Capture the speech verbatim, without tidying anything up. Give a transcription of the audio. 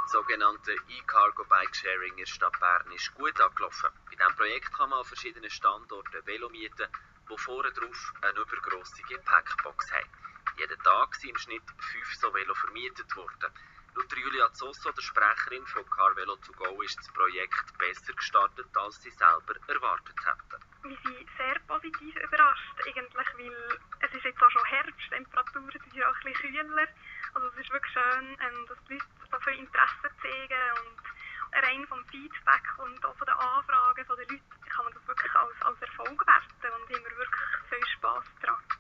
Das sogenannte E-Cargo Bike Sharing in der Stadt Bern ist gut angelaufen. Bei diesem Projekt kann man an verschiedenen Standorten Velo mieten, die vorne drauf eine übergrosse Gepäckbox haben. Jeden Tag sind im Schnitt fünf so Velo vermietet worden. Laut Julia Zosso, der Sprecherin von Car Velo to go, ist das Projekt besser gestartet, als sie selber erwartet hätten. Wir sind sehr positiv überrascht, eigentlich, weil es ist jetzt auch schon Herbst, die Temperaturen sind auch ein bisschen kühler. Also es ist wirklich schön, ähm, dass die Leute so viel Interesse zeigen und rein vom Feedback und auch von den Anfragen der Leute kann man das wirklich als, als Erfolg werten.